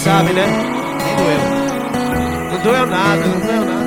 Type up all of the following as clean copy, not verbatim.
sabe, né? Nem doeu. Não doeu nada, não doeu nada.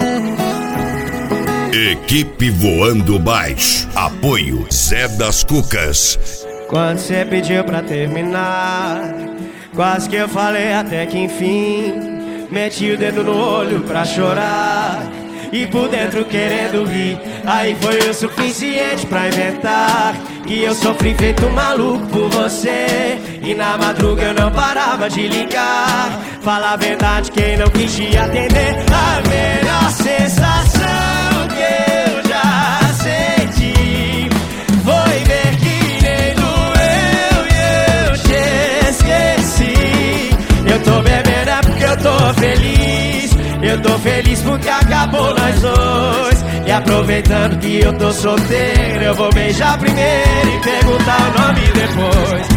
Equipe Voando Baixo. Apoio Zé das Cucas. Quando você pediu pra terminar, quase que eu falei até que enfim. Meti o dedo no olho pra chorar e por dentro querendo rir. Aí foi o suficiente pra inventar que eu sofri feito um maluco por você. E na madruga eu não parava de ligar. Fala a verdade, quem não quis te atender. A melhor sensação que eu já senti foi ver que nem doeu e eu te esqueci. Eu tô bebendo é porque eu tô feliz. Eu tô feliz porque acabou nós dois. E aproveitando que eu tô solteiro, eu vou beijar primeiro e perguntar o nome depois.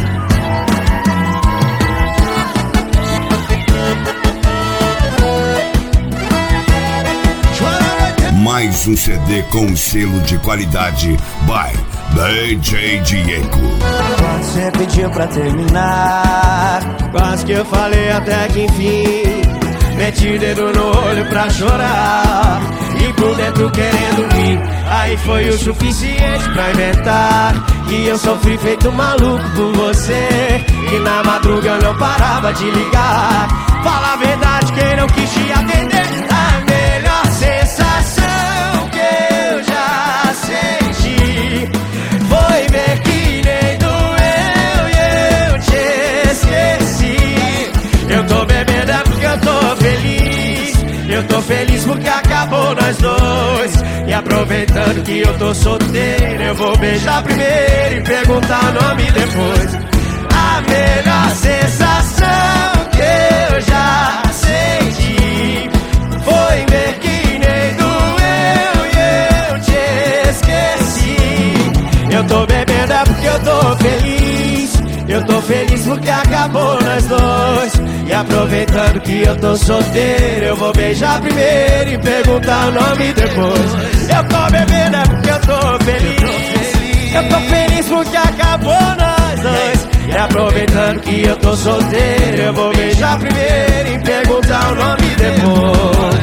Mais um CD com selo de qualidade by DJ Diego. Quando você pediu pra terminar, quase que eu falei até que enfim. Meti o dedo no olho pra chorar e por dentro querendo rir. Aí foi o suficiente pra inventar que eu sofri feito um maluco por você. E na madruga eu não parava de ligar. Fala a verdade, quem não quis te atender. A melhor sensação que eu já senti foi ver que nem doeu e eu te esqueci. Eu tô bebendo é porque eu tô feliz. Eu tô feliz porque acabou nós dois. E aproveitando que eu tô solteiro, eu vou beijar primeiro e perguntar o nome depois. A melhor sensação que eu já senti foi ver que nem doeu e eu te esqueci. Eu tô bebendo é porque eu tô feliz. Eu tô feliz porque acabou nós dois. E aproveitando que eu tô solteiro, eu vou beijar primeiro e perguntar o nome depois. Eu tô bebendo é porque eu tô feliz. Eu tô feliz porque acabou nós dois. E aproveitando que eu tô solteiro, eu vou beijar primeiro e perguntar o nome depois.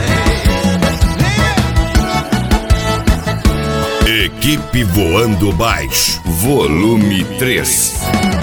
Equipe Voando Baixo, volume 3.